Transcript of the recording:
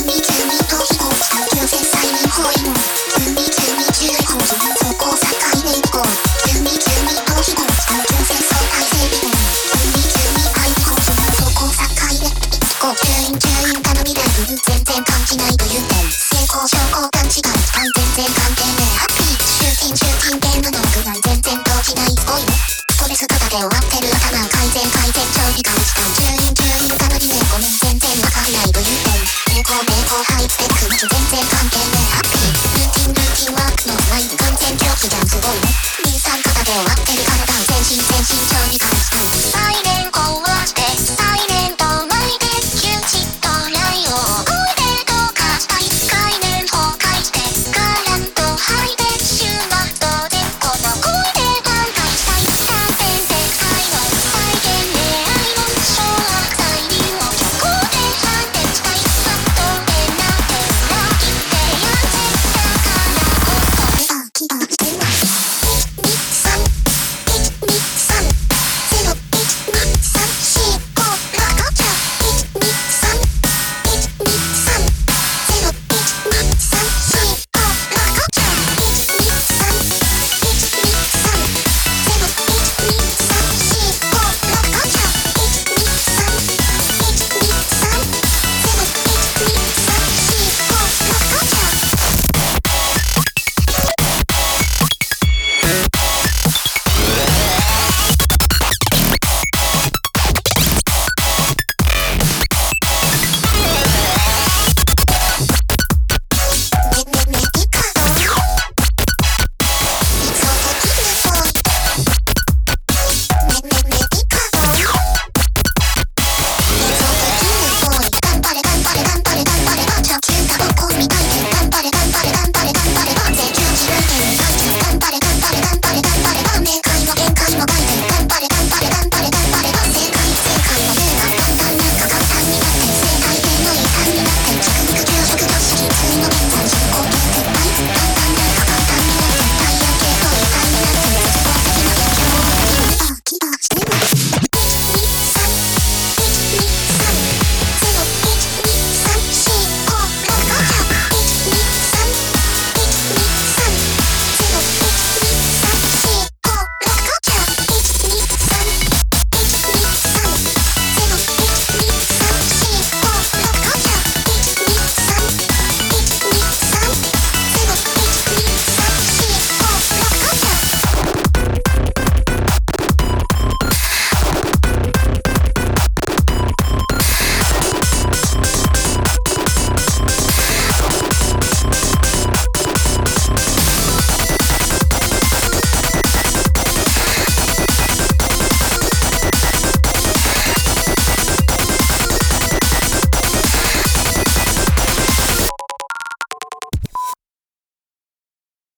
に急にと飛行した急性催眠ホイール急に注意報知そこを境で行こう急にと飛行した急性相対性理論急に愛報知そこを境で行こう注意他の未来全然感じないという点成功証拠勘違い全然関係ねえハッピーシューティンゲームの具合全然動じないすごいねストレスただで終わってる頭改善長期間した注意他の理念ごめん全然わかんないという点成功ハイスペックマジ全然関係ねえハッピールーティンワークのスライム完全狂気じゃんすごいね23肩で終わってる体全身長時間したいサイレン壊してサイレン